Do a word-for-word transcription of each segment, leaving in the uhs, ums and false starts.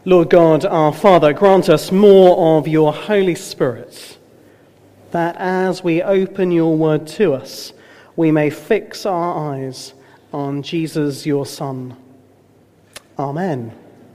Lord God, our Father, grant us more of your Holy Spirit, that as we open your word to us, we may fix our eyes on Jesus, your Son. Amen.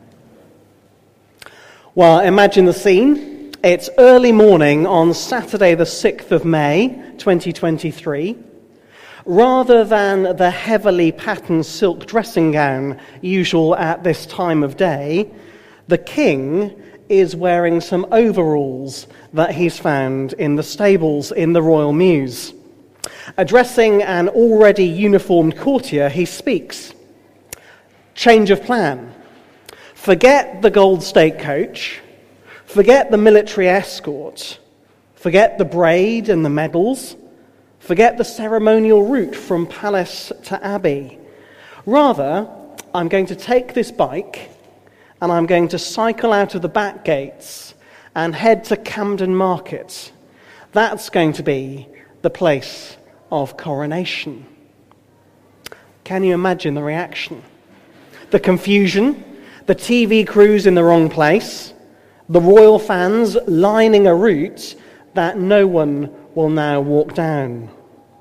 Well, imagine the scene. It's early morning on Saturday the sixth of May, twenty twenty-three. Rather than the heavily patterned silk dressing gown usual at this time of day, the king is wearing some overalls that he's found in the stables in the Royal Mews. Addressing an already uniformed courtier, he speaks. Change of plan. Forget the gold state coach. Forget the military escort. Forget the braid and the medals. Forget the ceremonial route from palace to abbey. Rather, I'm going to take this bike and I'm going to cycle out of the back gates and head to Camden Market. That's going to be the place of coronation. Can you imagine the reaction? The confusion, the T V crews in the wrong place, the royal fans lining a route that no one will now walk down.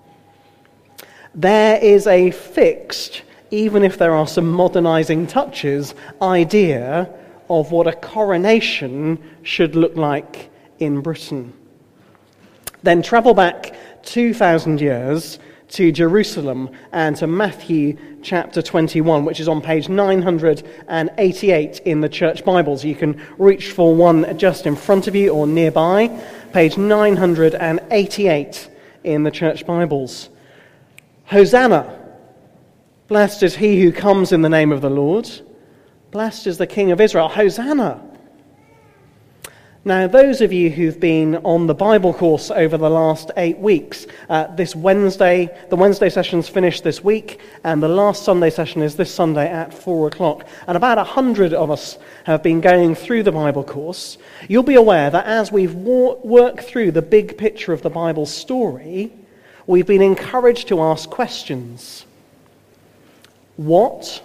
There is a fixed, even if there are some modernising touches, idea of what a coronation should look like in Britain. Then travel back two thousand years to Jerusalem and to Matthew chapter twenty-one, which is on page nine hundred eighty-eight in the church Bibles. You can reach for one just in front of you or nearby, page nine hundred eighty-eight in the church Bibles. Hosanna! Blessed is he who comes in the name of the Lord. Blessed is the King of Israel. Hosanna! Now, those of you who've been on the Bible course over the last eight weeks, uh, this Wednesday, the Wednesday session's finished this week, and the last Sunday session is this Sunday at four o'clock. And about a hundred of us have been going through the Bible course. You'll be aware that as we've war- worked through the big picture of the Bible story, we've been encouraged to ask questions. What?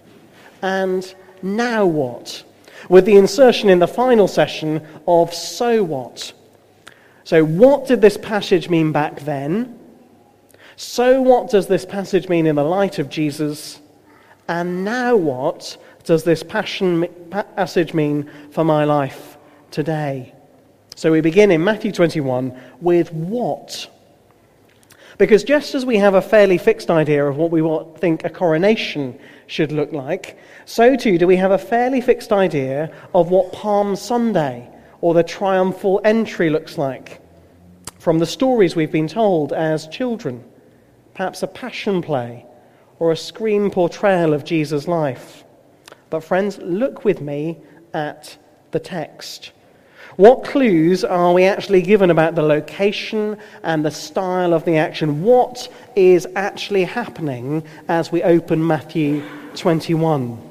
And now what? With the insertion in the final session of so what? So what did this passage mean back then? So what does this passage mean in the light of Jesus? And now what does this passion, passage mean for my life today? So we begin in Matthew twenty-one with what? Because just as we have a fairly fixed idea of what we think a coronation should look like, so too do we have a fairly fixed idea of what Palm Sunday or the triumphal entry looks like from the stories we've been told as children, perhaps a passion play or a screen portrayal of Jesus' life. But friends, look with me at the text. What clues are we actually given about the location and the style of the action? What is actually happening as we open Matthew twenty-one?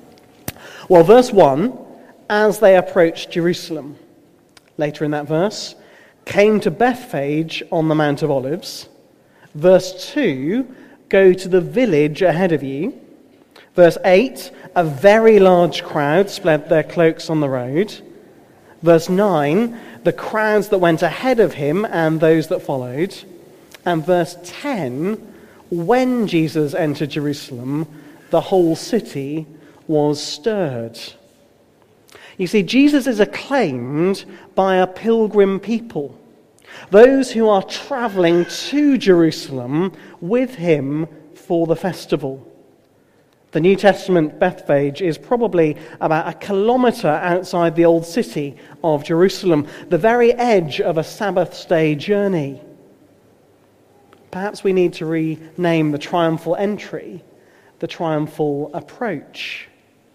Well, verse one, as they approached Jerusalem, later in that verse, came to Bethphage on the Mount of Olives. Verse two, go to the village ahead of you. Verse eight, a very large crowd spread their cloaks on the road. Verse nine, the crowds that went ahead of him and those that followed. And verse ten, when Jesus entered Jerusalem, the whole city was stirred. You see, Jesus is acclaimed by a pilgrim people, those who are traveling to Jerusalem with him for the festival. The New Testament Bethphage is probably about a kilometre outside the old city of Jerusalem, the very edge of a Sabbath day journey. Perhaps we need to rename the triumphal entry the triumphal approach.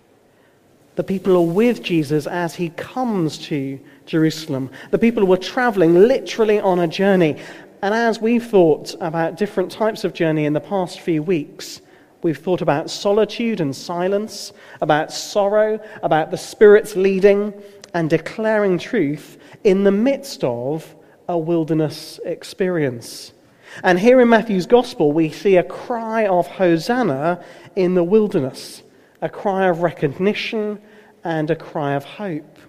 The people are with Jesus as he comes to Jerusalem. The people were travelling literally on a journey. And as we've thought about different types of journey in the past few weeks, we've thought about solitude and silence, about sorrow, about the Spirit's leading and declaring truth in the midst of a wilderness experience. And here in Matthew's Gospel, we see a cry of Hosanna in the wilderness, a cry of recognition and a cry of hope.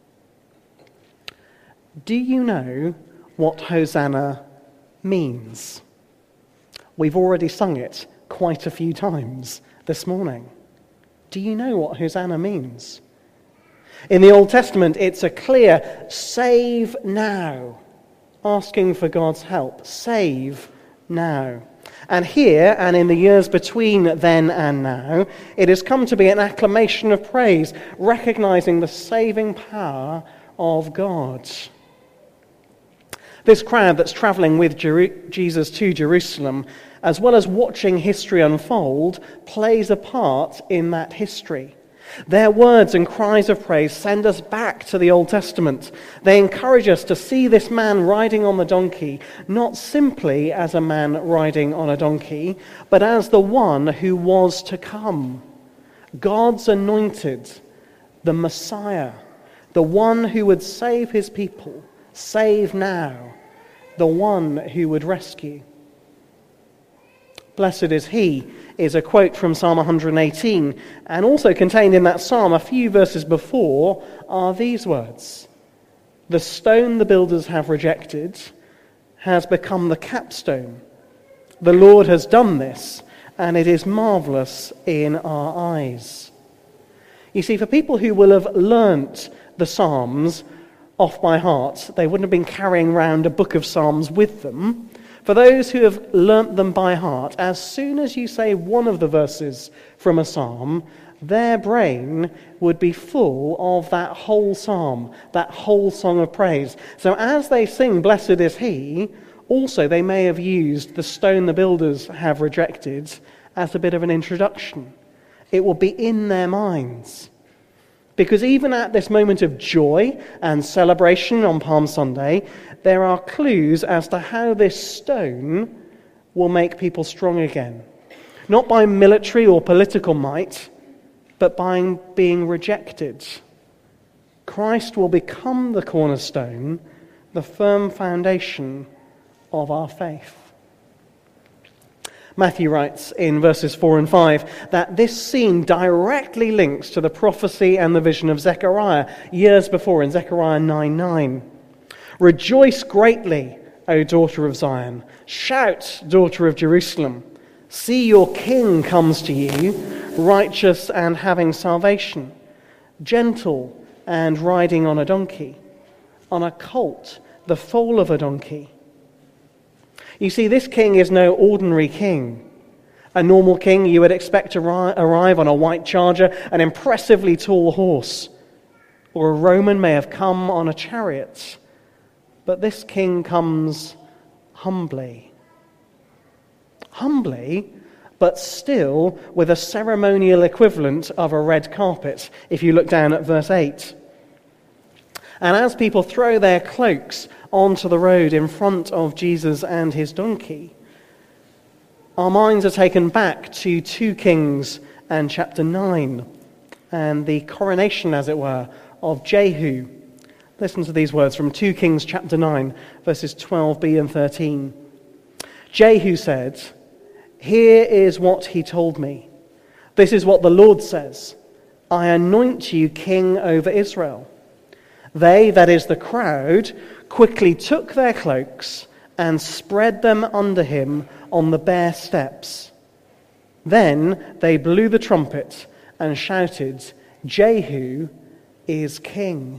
Do you know what Hosanna means? We've already sung it quite a few times this morning. Do you know what Hosanna means? In the Old Testament, it's a clear save now, asking for God's help. Save now. And here, and in the years between then and now, it has come to be an acclamation of praise, recognizing the saving power of God. This crowd that's traveling with Jeru- Jesus to Jerusalem, as well as watching history unfold, plays a part in that history. Their words and cries of praise send us back to the Old Testament. They encourage us to see this man riding on the donkey, not simply as a man riding on a donkey, but as the one who was to come. God's anointed, the Messiah, the one who would save his people, save now, the one who would rescue. Blessed is he is a quote from Psalm one hundred eighteen, and also contained in that psalm a few verses before are these words: "The stone the builders have rejected has become the capstone. The Lord has done this, and it is marvelous in our eyes." You see, for people who will have learnt the Psalms off by heart, they wouldn't have been carrying around a book of Psalms with them. For those who have learnt them by heart, as soon as you say one of the verses from a psalm, their brain would be full of that whole psalm, that whole song of praise. So as they sing, "Blessed is he," also they may have used "the stone the builders have rejected" as a bit of an introduction. It will be in their minds. Because even at this moment of joy and celebration on Palm Sunday, there are clues as to how this stone will make people strong again. Not by military or political might, but by being rejected. Christ will become the cornerstone, the firm foundation of our faith. Matthew writes in verses four and five that this scene directly links to the prophecy and the vision of Zechariah years before in Zechariah nine nine. "Rejoice greatly, O daughter of Zion. Shout, daughter of Jerusalem. See, your king comes to you, righteous and having salvation, gentle and riding on a donkey, on a colt, the foal of a donkey." You see, this king is no ordinary king. A normal king you would expect to ri- arrive on a white charger, an impressively tall horse, or a Roman may have come on a chariot. But this king comes humbly. Humbly, but still with a ceremonial equivalent of a red carpet, if you look down at verse eight. And as people throw their cloaks onto the road in front of Jesus and his donkey, our minds are taken back to two Kings and chapter nine, and the coronation, as it were, of Jehu. Listen to these words from two Kings chapter nine, verses twelve b and thirteen. Jehu said, "Here is what he told me. This is what the Lord says. I anoint you king over Israel." They, that is the crowd, quickly took their cloaks and spread them under him on the bare steps. Then they blew the trumpet and shouted, "Jehu is king."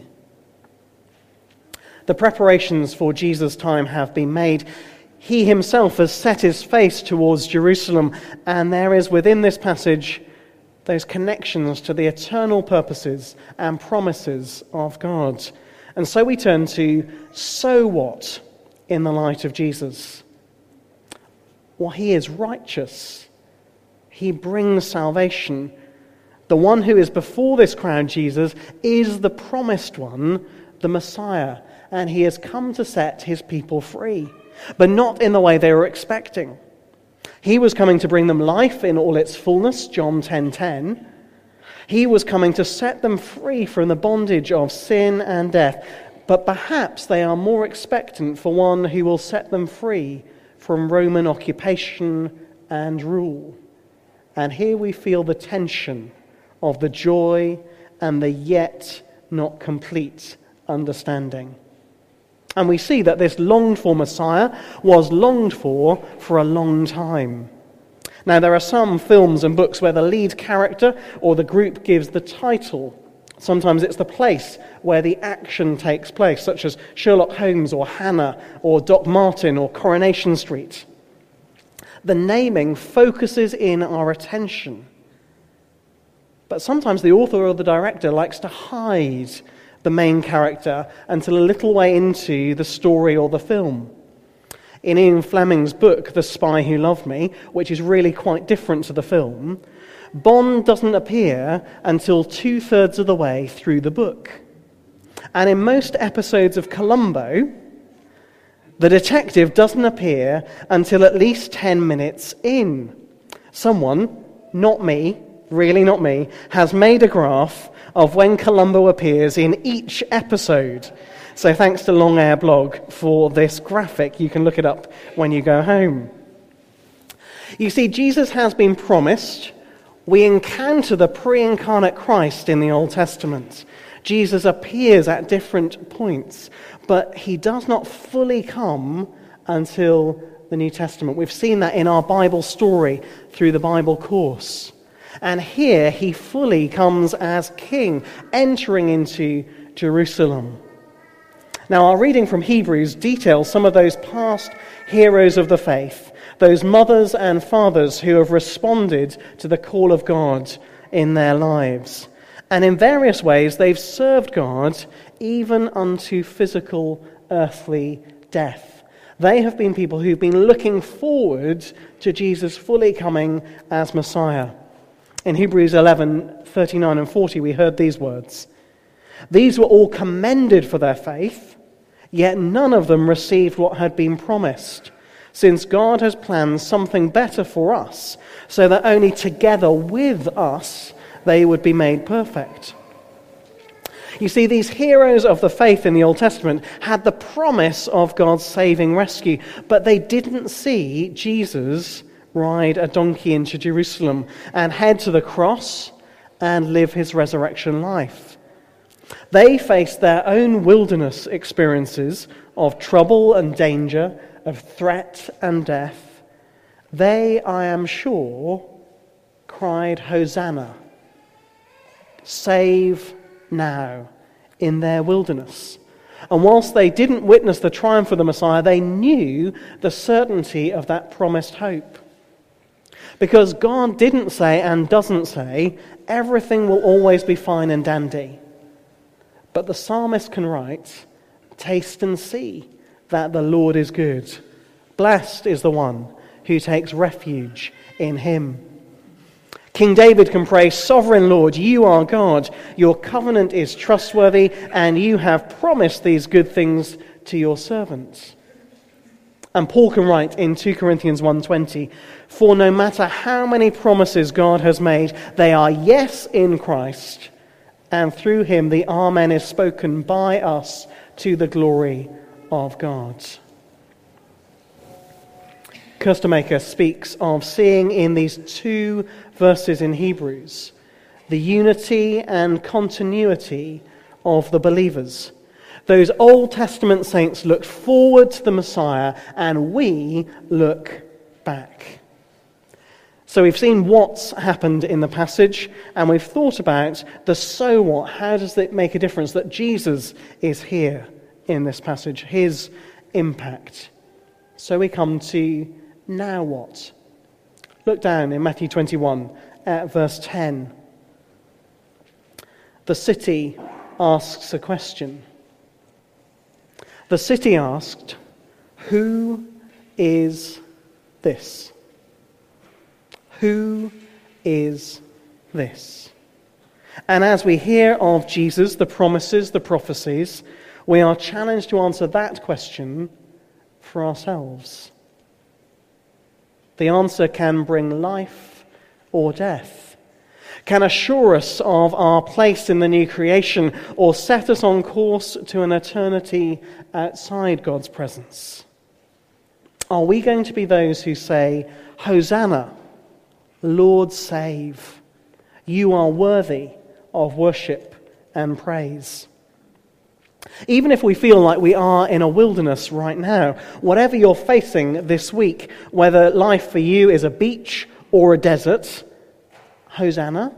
The preparations for Jesus' time have been made. He himself has set his face towards Jerusalem, and there is within this passage those connections to the eternal purposes and promises of God. And so we turn to, so what in the light of Jesus? Well, he is righteous. He brings salvation. The one who is before this crowd, Jesus, is the promised one, the Messiah, and he has come to set his people free, but not in the way they were expecting. He was coming to bring them life in all its fullness, John ten ten. He was coming to set them free from the bondage of sin and death, but perhaps they are more expectant for one who will set them free from Roman occupation and rule. And here we feel the tension of the joy and the yet not complete understanding. And we see that this longed-for Messiah was longed for for a long time. Now, there are some films and books where the lead character or the group gives the title. Sometimes it's the place where the action takes place, such as Sherlock Holmes or Hannah or Doc Martin or Coronation Street. The naming focuses in our attention. But sometimes the author or the director likes to hide the main character until a little way into the story or the film. In Ian Fleming's book, The Spy Who Loved Me, which is really quite different to the film, Bond doesn't appear until two-thirds of the way through the book. And in most episodes of Columbo, the detective doesn't appear until at least ten minutes in. Someone, not me, really not me, has made a graph of when Columbo appears in each episode. So thanks to Long Air Blog for this graphic. You can look it up when you go home. You see, Jesus has been promised. We encounter the pre-incarnate Christ in the Old Testament. Jesus appears at different points, but he does not fully come until the New Testament. We've seen that in our Bible story through the Bible course. And here he fully comes as king, entering into Jerusalem. Now, our reading from Hebrews details some of those past heroes of the faith, those mothers and fathers who have responded to the call of God in their lives. And in various ways, they've served God even unto physical, earthly death. They have been people who've been looking forward to Jesus fully coming as Messiah. In Hebrews eleven, thirty-nine and forty, we heard these words. These were all commended for their faith, yet none of them received what had been promised, since God has planned something better for us, so that only together with us they would be made perfect. You see, these heroes of the faith in the Old Testament had the promise of God's saving rescue, but they didn't see Jesus ride a donkey into Jerusalem and head to the cross and live his resurrection life. They faced their own wilderness experiences of trouble and danger, of threat and death. They, I am sure, cried, Hosanna, save now, in their wilderness. And whilst they didn't witness the triumph of the Messiah, they knew the certainty of that promised hope. Because God didn't say and doesn't say, everything will always be fine and dandy. But the psalmist can write, taste and see that the Lord is good. Blessed is the one who takes refuge in him. King David can pray, Sovereign Lord, you are God. Your covenant is trustworthy, and you have promised these good things to your servants. And Paul can write in Second Corinthians one twenty, for no matter how many promises God has made, they are yes in Christ, and through him the Amen is spoken by us to the glory of God. Kustermaker speaks of seeing in these two verses in Hebrews the unity and continuity of the believers. Those Old Testament saints looked forward to the Messiah, and we look back. So we've seen what's happened in the passage, and we've thought about the so what. How does it make a difference that Jesus is here in this passage, his impact? So we come to now what? Look down in Matthew twenty-one at verse ten. The city asks a question. The city asked, who is this? Who is this? And as we hear of Jesus, the promises, the prophecies, we are challenged to answer that question for ourselves. The answer can bring life or death, can assure us of our place in the new creation, or set us on course to an eternity outside God's presence. Are we going to be those who say, Hosanna, Lord save, you are worthy of worship and praise. Even if we feel like we are in a wilderness right now, whatever you're facing this week, whether life for you is a beach or a desert, Hosanna.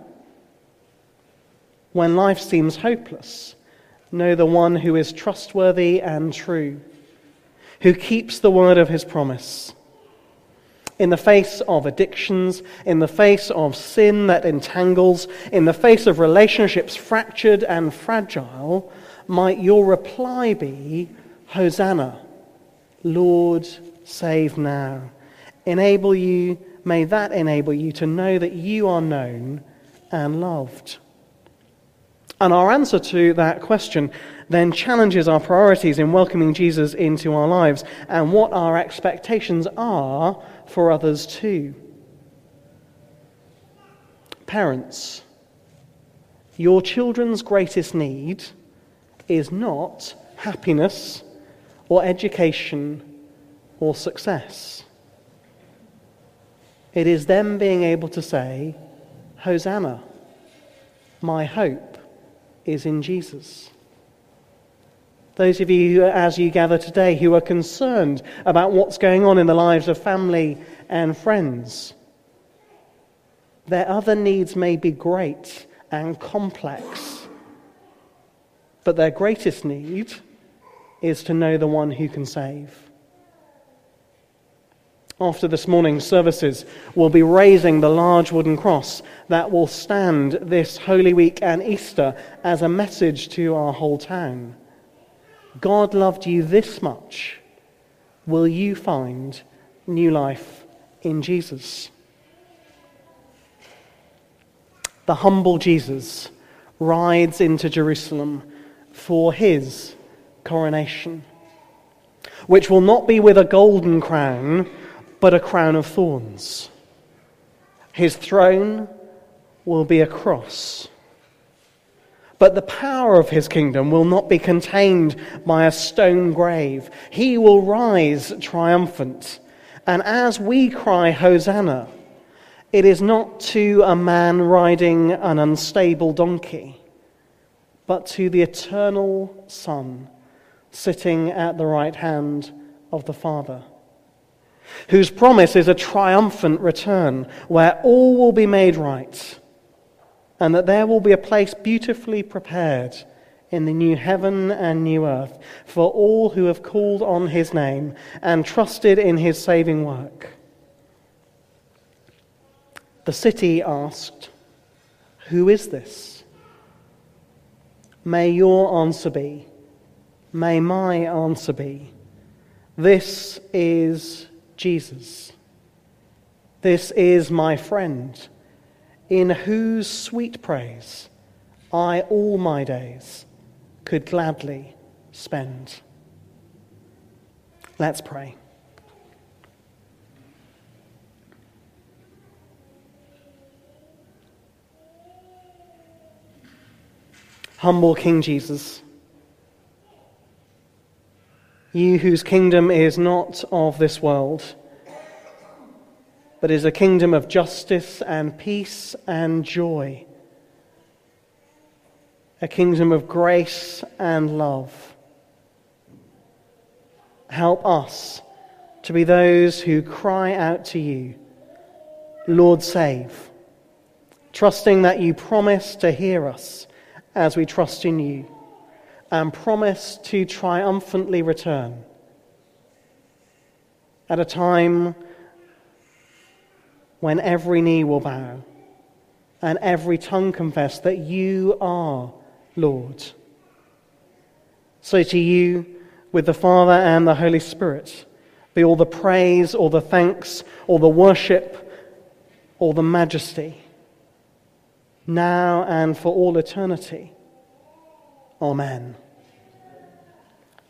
When life seems hopeless, know the one who is trustworthy and true, who keeps the word of his promise. In the face of addictions, in the face of sin that entangles, in the face of relationships fractured and fragile, might your reply be, Hosanna, Lord, save now. Enable you, may that enable you to know that you are known and loved. And our answer to that question then challenges our priorities in welcoming Jesus into our lives and what our expectations are for others too. Parents, your children's greatest need is not happiness or education or success. It is them being able to say, Hosanna, my hope is in Jesus. Those of you, as you gather today, who are concerned about what's going on in the lives of family and friends, their other needs may be great and complex, but their greatest need is to know the one who can save. After this morning's services, we'll be raising the large wooden cross that will stand this Holy Week and Easter as a message to our whole town. God loved you this much. Will you find new life in Jesus? The humble Jesus rides into Jerusalem for his coronation, which will not be with a golden crown, but a crown of thorns. His throne will be a cross. But the power of his kingdom will not be contained by a stone grave. He will rise triumphant. And as we cry, Hosanna, it is not to a man riding an unstable donkey, but to the eternal Son sitting at the right hand of the Father, whose promise is a triumphant return where all will be made right, and that there will be a place beautifully prepared in the new heaven and new earth for all who have called on his name and trusted in his saving work. The city asked, "Who is this?" May your answer be, may my answer be, this is Jesus. This is my friend, in whose sweet praise I all my days could gladly spend. Let's pray. Humble King Jesus, you whose kingdom is not of this world, but is a kingdom of justice and peace and joy, a kingdom of grace and love. Help us to be those who cry out to you, Lord, save, trusting that you promise to hear us as we trust in you, and promise to triumphantly return at a time when every knee will bow and every tongue confess that you are Lord. So to you, with the Father and the Holy Spirit, be all the praise, all the thanks, all the worship, all the majesty, now and for all eternity. Amen.